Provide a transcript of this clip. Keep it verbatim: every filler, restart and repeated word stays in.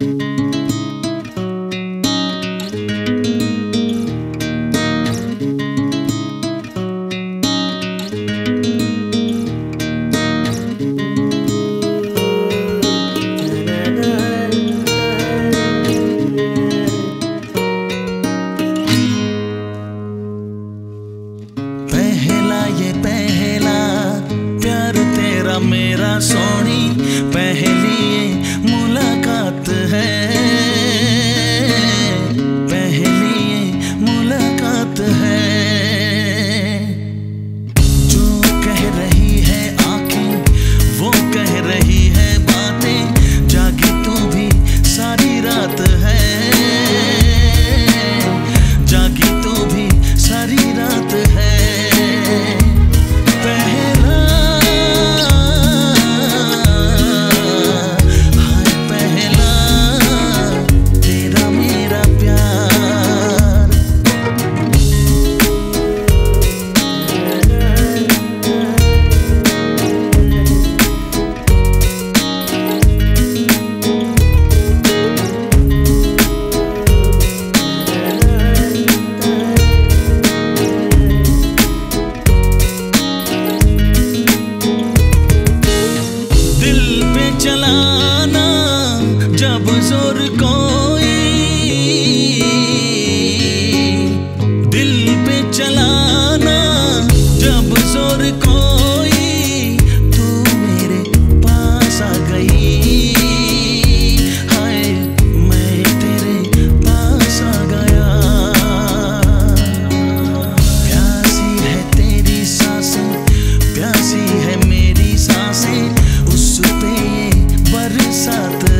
मेरा सोनी पहली ये मुलाकात है, पहली ये मुलाकात है। जो कह रही है आँखें वो कह रही है बातें, जागी तू भी सारी रात है, जागी तू भी सारी रात है। चलाना जब जोर कोई, दिल पे चलाना जब जोर कोई, तू मेरे पास आ गई, हाय मैं तेरे पास आ गया। प्यासी है तेरी सांसें, प्यासी है मेरी सांसें, उस पे बरसात